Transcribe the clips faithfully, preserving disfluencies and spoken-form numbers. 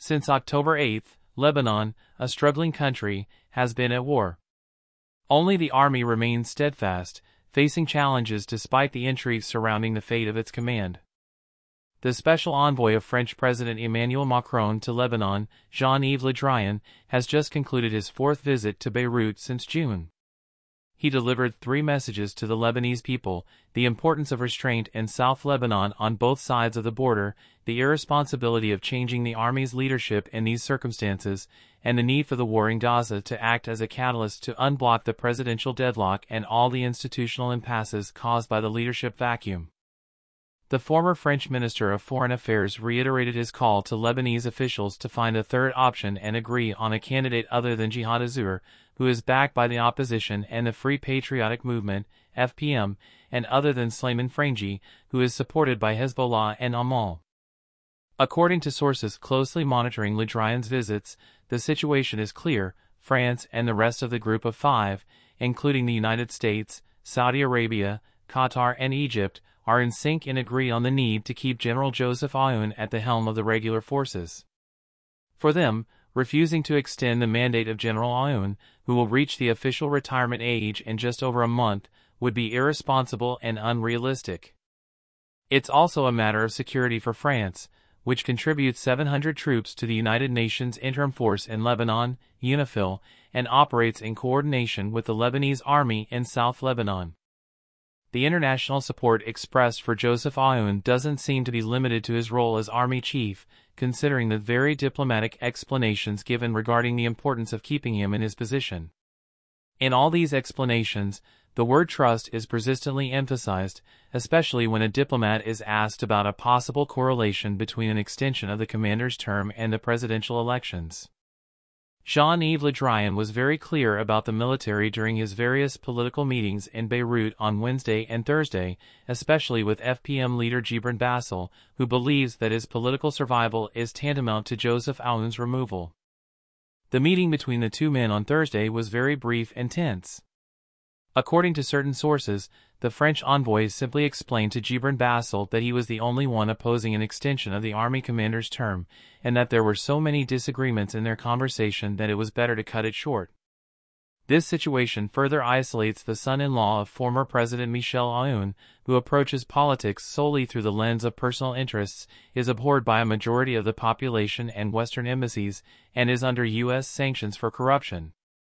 Since October eighth, Lebanon, a struggling country, has been at war. Only the army remains steadfast, facing challenges despite the intrigue surrounding the fate of its command. The special envoy of French President Emmanuel Macron to Lebanon, Jean-Yves Le Drian, has just concluded his fourth visit to Beirut since June. He delivered three messages to the Lebanese people: the importance of restraint in South Lebanon on both sides of the border, the irresponsibility of changing the army's leadership in these circumstances, and the need for the war in Gaza to act as a catalyst to unblock the presidential deadlock and all the institutional impasses caused by the leadership vacuum. The former French Minister of Foreign Affairs reiterated his call to Lebanese officials to find a third option and agree on a candidate other than Jihad Azour, who is backed by the opposition and the Free Patriotic Movement, F P M, and other than Slimane Frangi, who is supported by Hezbollah and Amal. According to sources closely monitoring Le Drian's visits, the situation is clear: France and the rest of the Group of Five, including the United States, Saudi Arabia, Qatar and Egypt, are in sync and agree on the need to keep General Joseph Aoun at the helm of the regular forces. For them, refusing to extend the mandate of General Aoun, who will reach the official retirement age in just over a month, would be irresponsible and unrealistic. It's also a matter of security for France, which contributes seven hundred troops to the United Nations Interim Force in Lebanon, UNIFIL, and operates in coordination with the Lebanese Army in South Lebanon. The international support expressed for Joseph Aoun doesn't seem to be limited to his role as army chief, considering the very diplomatic explanations given regarding the importance of keeping him in his position. In all these explanations, the word trust is persistently emphasized, especially when a diplomat is asked about a possible correlation between an extension of the commander's term and the presidential elections. Jean-Yves Le Drian was very clear about the military during his various political meetings in Beirut on Wednesday and Thursday, especially with F P M leader Djibril Bassel, who believes that his political survival is tantamount to Joseph Aoun's removal. The meeting between the two men on Thursday was very brief and tense. According to certain sources, the French envoy simply explained to Djibril Bassel that he was the only one opposing an extension of the army commander's term, and that there were so many disagreements in their conversation that it was better to cut it short. This situation further isolates the son-in-law of former President Michel Aoun, who approaches politics solely through the lens of personal interests, is abhorred by a majority of the population and Western embassies, and is under U S sanctions for corruption.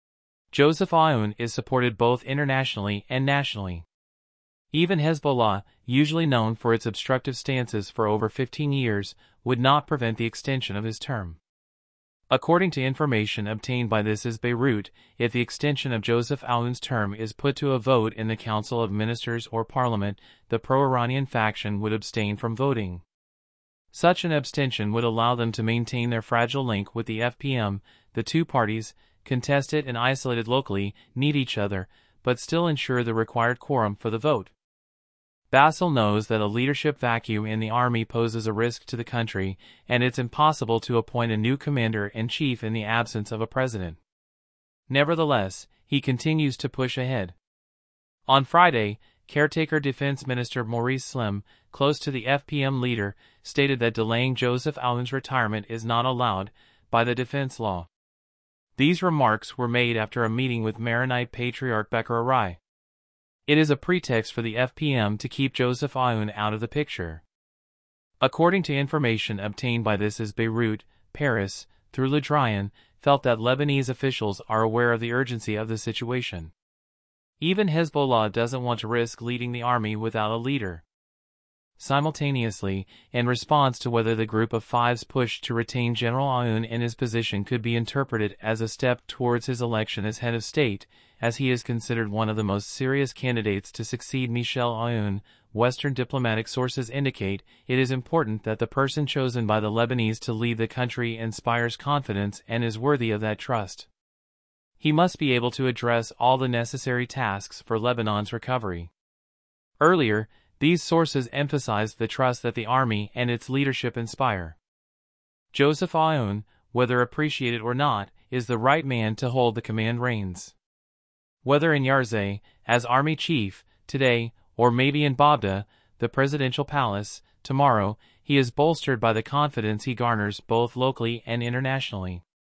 Joseph Aoun is supported both internationally and nationally. Even Hezbollah, usually known for its obstructive stances for over fifteen years, would not prevent the extension of his term. According to information obtained by This Is Beirut, if the extension of Joseph Aoun's term is put to a vote in the Council of Ministers or Parliament, the pro-Iranian faction would abstain from voting. Such an abstention would allow them to maintain their fragile link with the F P M. The two parties, contested and isolated locally, need each other, but still ensure the required quorum for the vote. Bassel knows that a leadership vacuum in the army poses a risk to the country, and it's impossible to appoint a new commander-in-chief in the absence of a president. Nevertheless, he continues to push ahead. On Friday, caretaker Defense Minister Maurice Slim, close to the F P M leader, stated that delaying Joseph Aoun's retirement is not allowed by the defense law. These remarks were made after a meeting with Maronite Patriarch Becker Arai. It is a pretext for the F P M to keep Joseph Aoun out of the picture. According to information obtained by This Is Beirut, Paris, through Le Drian, felt that Lebanese officials are aware of the urgency of the situation. Even Hezbollah doesn't want to risk leading the army without a leader. Simultaneously, in response to whether the Group of Five's push to retain General Aoun in his position could be interpreted as a step towards his election as head of state, as he is considered one of the most serious candidates to succeed Michel Aoun, Western diplomatic sources indicate it is important that the person chosen by the Lebanese to lead the country inspires confidence and is worthy of that trust. He must be able to address all the necessary tasks for Lebanon's recovery. Earlier, these sources emphasized the trust that the army and its leadership inspire. Joseph Aoun, whether appreciated or not, is the right man to hold the command reins. Whether in Yarzeh, as army chief, today, or maybe in Babda, the presidential palace, tomorrow, he is bolstered by the confidence he garners both locally and internationally.